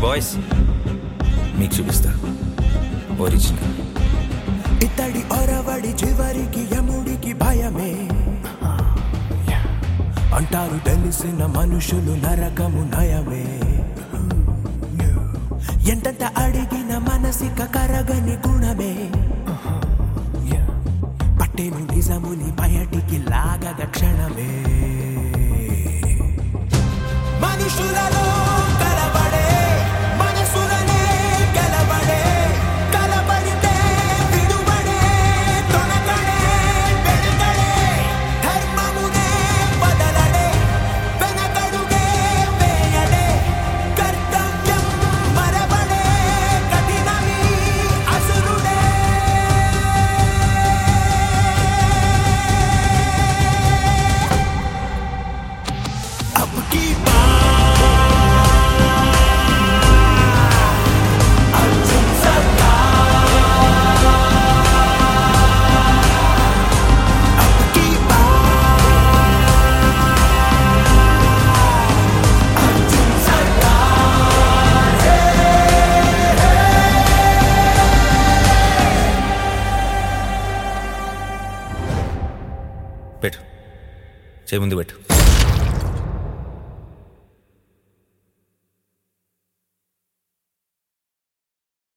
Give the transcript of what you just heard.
Boys మీకు చూపిస్తా original. ఇతడి ఒరవడి చివరికి యముడికి భయమే అంటారు తెలిసిన మనుషులు నరకము నయమే. ఎంతంత అడిగిన మనసిక కరగని గుణమే పట్టేను నిజముని బయటికి లాగగ క్షణమే. మనుషులలో కలబడే మనసులనే గెలబడే కలబడితే విడుబడే తొణకడే వెనుకడే ధర్మమునే బదలడే వెనకడుగే వేయడే కర్తవ్యం మరబడే కఠినమి అసురుడే. अब की పెట్టు చేయి ముందు పెట్టు.